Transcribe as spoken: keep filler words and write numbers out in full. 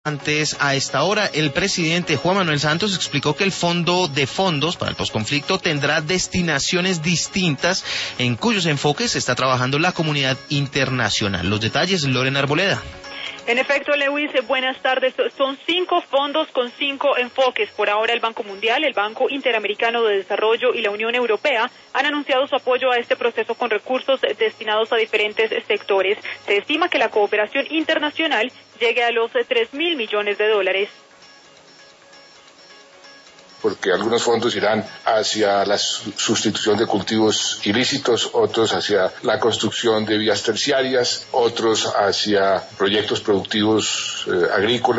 Antes, a esta hora, el presidente Juan Manuel Santos explicó que el fondo de fondos para el posconflicto tendrá destinaciones distintas en cuyos enfoques está trabajando la comunidad internacional. Los detalles, Lorena Arboleda. En efecto, Lewis, buenas tardes. Son cinco fondos con cinco enfoques. Por ahora, el Banco Mundial, el Banco Interamericano de Desarrollo y la Unión Europea han anunciado su apoyo a este proceso con recursos destinados a diferentes sectores. Se estima que la cooperación internacional llegue a los tres mil millones de dólares. Porque algunos fondos irán hacia la sustitución de cultivos ilícitos, otros hacia la construcción de vías terciarias, otros hacia proyectos productivos eh, agrícolas.